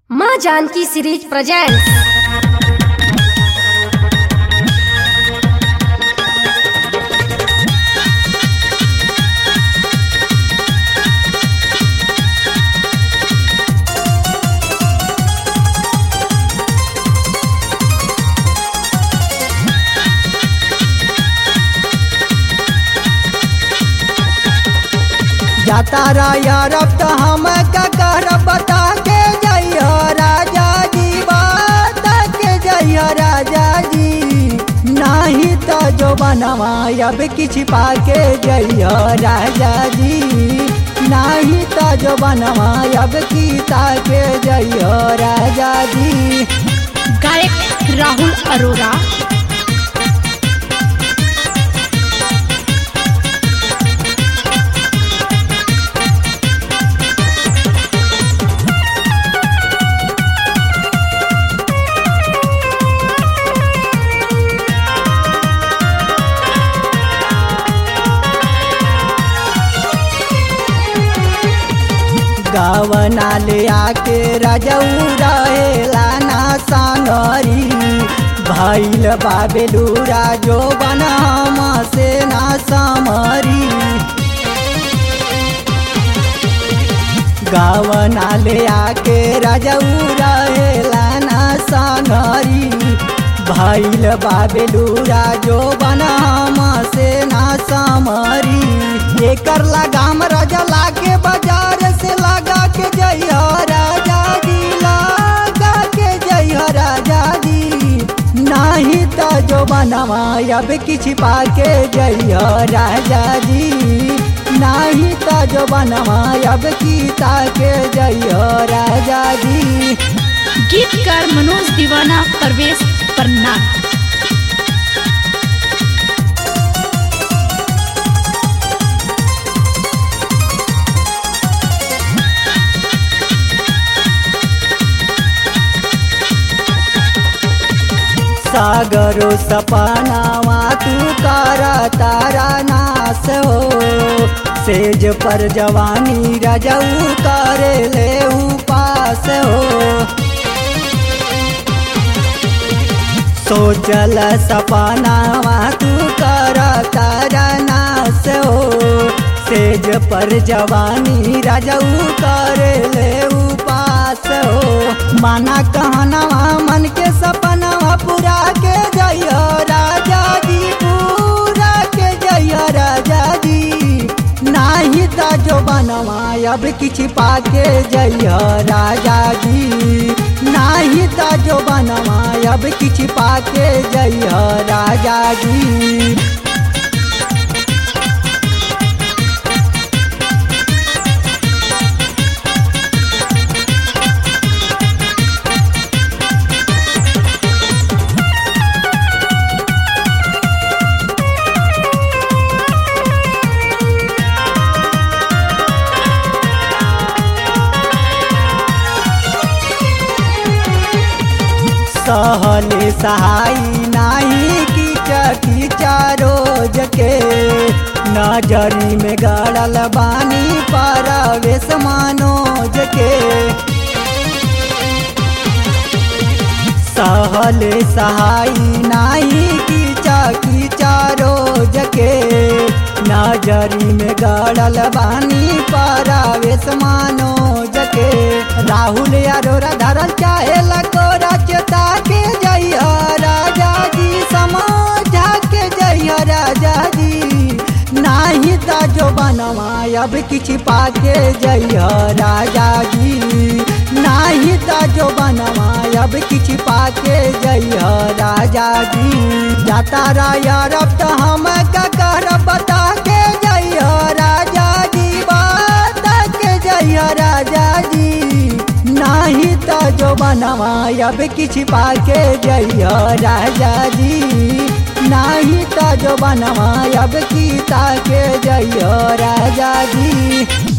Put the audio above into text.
माँ Janaki series presents. जाता यार अब तो हम कर बता के जइयो राजा जी, बता के जइयो राजा जी, नहीं तो जो बनवा अब किछ पा के जइयो राजा जी, नहीं तो जो बनवा अब कीता के जइयो राजा जी। गायक राहुल अरोरा। गावना ले आके राजऊ रहेला ना सांगरी, भइल बाबेलूरा जो बनम से ना समरी। गावना ले आके राजऊ रहेला ना सांगरी, भइल बाबेलूरा जो बनम से ना समरी। एकर लगाम राजा लागे बाजार से लगा के जइयो राजा जी, लगा के जइयो राजा जी, नहीं तो जो बनवा अब किछ पा के जइयो राजा जी, नहीं तो जो बनवा अब कीता के जइयो राजा जी। गीतकार मनोज दीवाना परवेश पन्ना। सागरो सपनावा तू कारा तारा नास हो, सेज पर जवानी राजऊ करे ले उपास हो। सोचल सपनावा तू कारा तारा नास हो, सेज पर जवानी राजऊ करे ले उपास हो। माना कहनावा मन के सपनावा पूरा के जइयो राजा जी, पूरा के जइयो राजा जी, नहीं तो जो बनवा अब किछ पा के जइयो राजा जी, नहीं तो जो बनवा अब किछ पा के जइयो राजा जी। सहले सहाई नाही की रोज के, नजरी में गड़ल बानी परवेश मनोज के। सहले सहाई नाही की रोज के, नजरी में गड़ल बानी परवेश मनोज के। राहुल अरोरा धरल चाहे लकोरा चेता के जइयो राजा जी, समझा के जइयो राजा जी, नहीं तो जो बनवा अब किछ पा के जइयो राजा जी, नहीं तो जो बनवा अब किछ पा के जइयो राजा जी। जाता यार अब तो हम कर बता के जइयो राजा जी, बता के जइयो राजा जी, नहीं तो जो बनवा अब किछ पा के जइयो राजा जी, नहीं तो जो बनवा अब कीता के जइयो राजा जी।